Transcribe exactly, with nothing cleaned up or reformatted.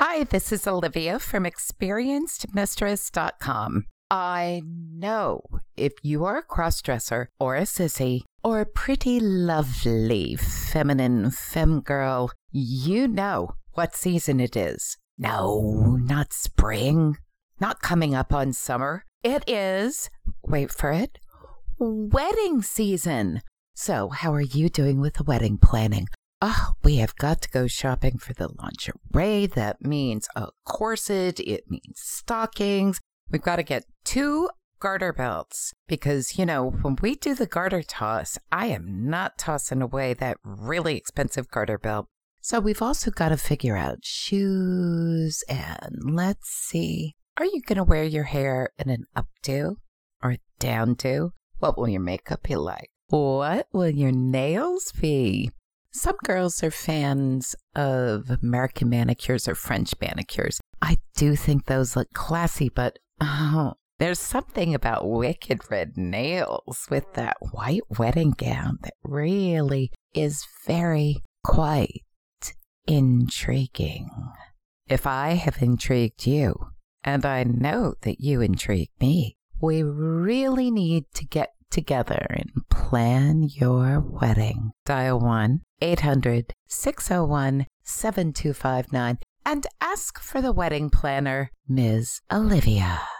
Hi, this is Olivia from experienced mistress dot com. I know if you are a crossdresser or a sissy or a pretty lovely feminine femme girl, you know what season it is. No, not spring, not coming up on summer. It is, wait for it, wedding season. So how are you doing with the wedding planning? Oh, we have got to go shopping for the lingerie. That means a corset. It means stockings. We've got to get two garter belts because, you know, when we do the garter toss, I am not tossing away that really expensive garter belt. So we've also got to figure out shoes and let's see. Are you going to wear your hair in an updo or downdo? What will your makeup be like? What will your nails be? Some girls are fans of American manicures or French manicures. I do think those look classy, but oh, there's something about wicked red nails with that white wedding gown that really is very quite intriguing. If I have intrigued you, and I know that you intrigue me, we really need to get together and plan your wedding. Dial one eight hundred, six oh one, seven two five nine and ask for the wedding planner, Miz Olivia.